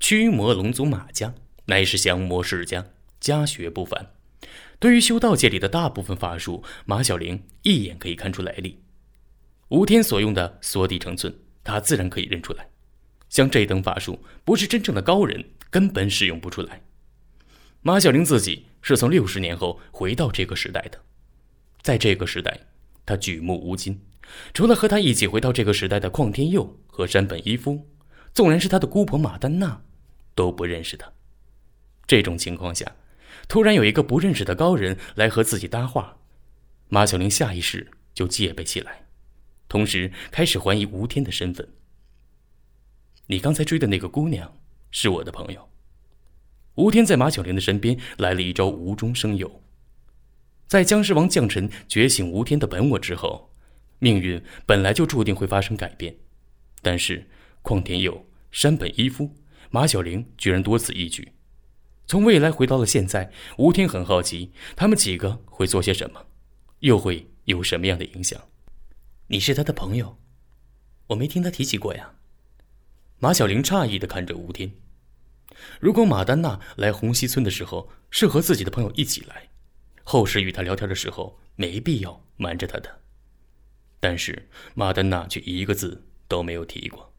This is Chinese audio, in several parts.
驱魔龙族马家乃是降魔世家，家学不凡。对于修道界里的大部分法术，马小玲一眼可以看出来历。吴天所用的缩地成寸，他自然可以认出来。像这等法术，不是真正的高人根本使用不出来。马小玲自己是从60年后回到这个时代的，在这个时代，他举目无亲，除了和他一起回到这个时代的邝天佑和山本一夫，纵然是他的姑婆马丹娜，都不认识他。这种情况下，突然有一个不认识的高人来和自己搭话，马小玲下意识就戒备起来，同时开始怀疑吴天的身份。你刚才追的那个姑娘是我的朋友。吴天在马小玲的身边来了一招无中生有。在僵尸王将臣觉醒吴天的本我之后，命运本来就注定会发生改变，但是邝天佑、山本一夫、马小玲居然多此一举。从未来回到了现在，吴天很好奇他们几个会做些什么，又会有什么样的影响。你是他的朋友？我没听他提起过呀。马小玲诧异地看着吴天。如果马丹娜来红溪村的时候是和自己的朋友一起来，后世与他聊天的时候没必要瞒着他的。但是马丹娜却一个字都没有提过。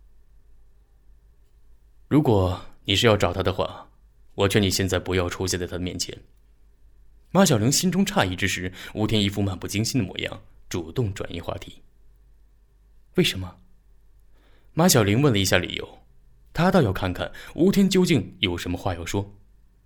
如果你是要找他的话，我劝你现在不要出现在他的面前。马小玲心中诧异之时，吴天一副漫不经心的模样，主动转移话题。为什么？马小玲问了一下理由，他倒要看看吴天究竟有什么话要说。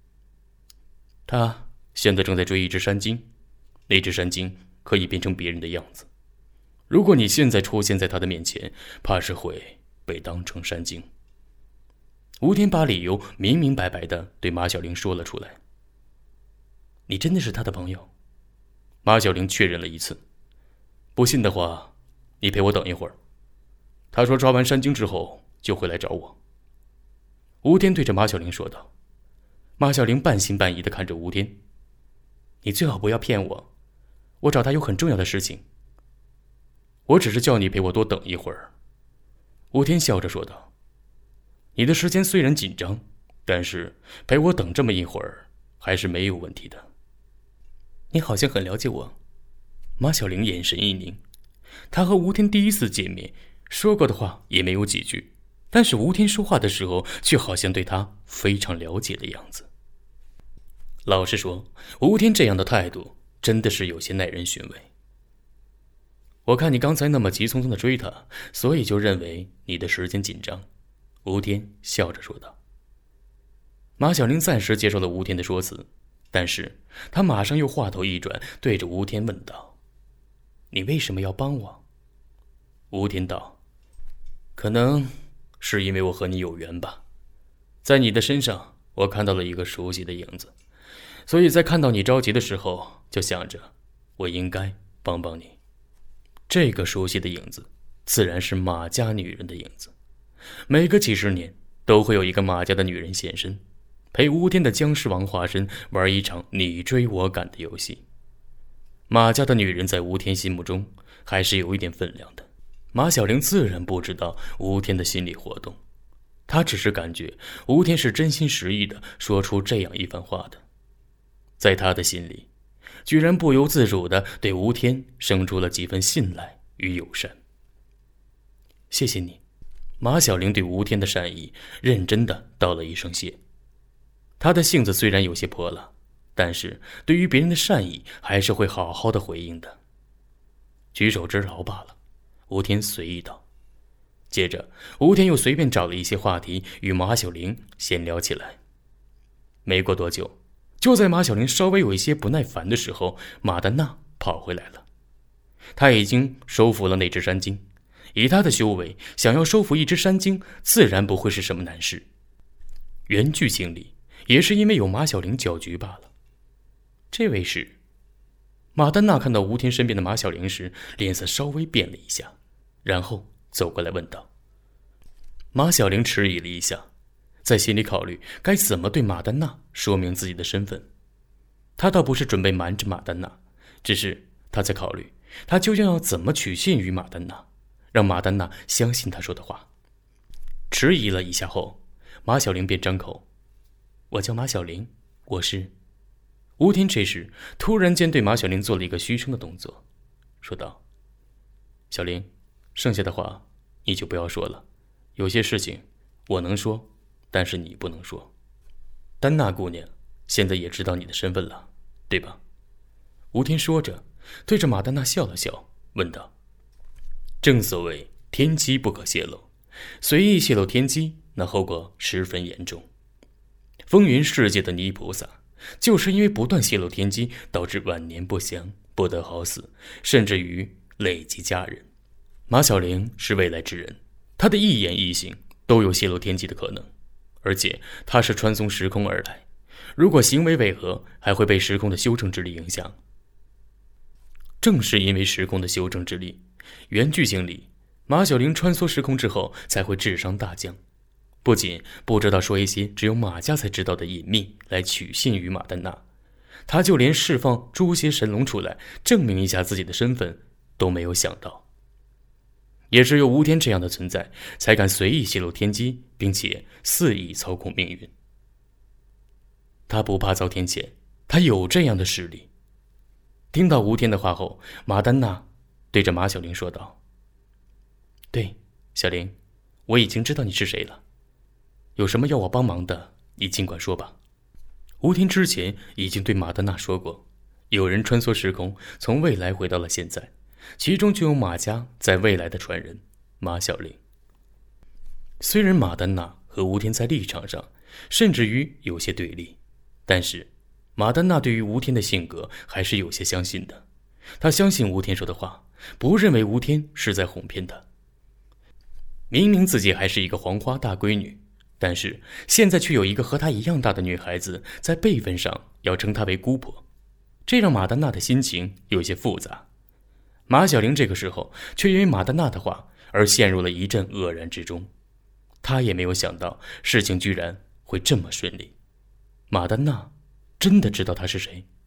他现在正在追一只山精，那只山精可以变成别人的样子。如果你现在出现在他的面前，怕是会被当成山精。吴天把理由明明白白地对马小玲说了出来。你真的是他的朋友？马小玲确认了一次。不信的话，你陪我等一会儿。他说抓完山精之后就会来找我。吴天对着马小玲说道。马小玲半信半疑地看着吴天。你最好不要骗我，我找他有很重要的事情。我只是叫你陪我多等一会儿。吴天笑着说道。你的时间虽然紧张，但是陪我等这么一会儿还是没有问题的。你好像很了解我。马小玲眼神一凝，她和吴天第一次见面，说过的话也没有几句，但是吴天说话的时候却好像对她非常了解的样子。老实说，吴天这样的态度真的是有些耐人寻味。我看你刚才那么急匆匆地追他，所以就认为你的时间紧张。吴天笑着说道。马小玲暂时接受了吴天的说辞，但是他马上又话头一转，对着吴天问道：你为什么要帮我？吴天道：可能是因为我和你有缘吧，在你的身上我看到了一个熟悉的影子，所以在看到你着急的时候，就想着我应该帮帮你。这个熟悉的影子自然是马家女人的影子。每个几十年都会有一个马家的女人现身，陪吴天的僵尸王化身玩一场你追我赶的游戏。马家的女人在吴天心目中还是有一点分量的。马小玲自然不知道吴天的心理活动，她只是感觉吴天是真心实意的说出这样一番话的。在她的心里，居然不由自主地对吴天生出了几分信赖与友善。谢谢你。马小玲对吴天的善意认真地道了一声谢。她的性子虽然有些泼辣，但是对于别人的善意还是会好好的回应的。举手之劳罢了，吴天随意道。接着吴天又随便找了一些话题与马小玲闲聊起来。没过多久，就在马小玲稍微有一些不耐烦的时候，马丹娜跑回来了。她已经收服了那只山精，以她的修为，想要收服一只山精自然不会是什么难事。原剧情里也是因为有马小玲搅局罢了。这位是……马丹娜看到吴天身边的马小玲时，脸色稍微变了一下，然后走过来问道。马小玲迟疑了一下，在心里考虑该怎么对马丹娜说明自己的身份。她倒不是准备瞒着马丹娜，只是她在考虑她究竟要怎么取信于马丹娜，让马丹娜相信她说的话。迟疑了一下后， 马小玲便张口：“我叫马小玲，我是……”吴天这时突然间对马小玲做了一个嘘声的动作，说道：“小玲，剩下的话你就不要说了，有些事情我能说，但是你不能说。丹娜姑娘现在也知道你的身份了，对吧？”吴天说着对着马丹娜笑了笑，问道：“正所谓天机不可泄露，随意泄露天机，那后果十分严重。风云世界的泥菩萨就是因为不断泄露天机，导致晚年不详，不得好死，甚至于累及家人。马小玲是未来之人，她的一言一行都有泄露天机的可能，而且她是穿梭时空而来，如果行为违和，还会被时空的修正之力影响。正是因为时空的修正之力，原剧情里马小玲穿梭时空之后才会智商大降，不仅不知道说一些只有马家才知道的隐秘来取信于马丹娜，他就连释放诛邪神龙出来证明一下自己的身份都没有想到。也只有吴天这样的存在，才敢随意泄露天机，并且肆意操控命运。他不怕遭天谴，他有这样的实力。听到吴天的话后，马丹娜对着马小玲说道：“对，小玲，我已经知道你是谁了，有什么要我帮忙的，你尽管说吧。”吴天之前已经对马丹娜说过，有人穿梭时空，从未来回到了现在，其中就有马家在未来的传人马小玲。虽然马丹娜和吴天在立场上甚至于有些对立，但是马丹娜对于吴天的性格还是有些相信的。她相信吴天说的话，不认为吴天是在哄骗她。明明自己还是一个黄花大闺女，但是现在却有一个和她一样大的女孩子在辈分上要称她为姑婆，这让马丹娜的心情有些复杂。马小玲这个时候却因为马丹娜的话而陷入了一阵愕然之中，她也没有想到事情居然会这么顺利。马丹娜真的知道她是谁？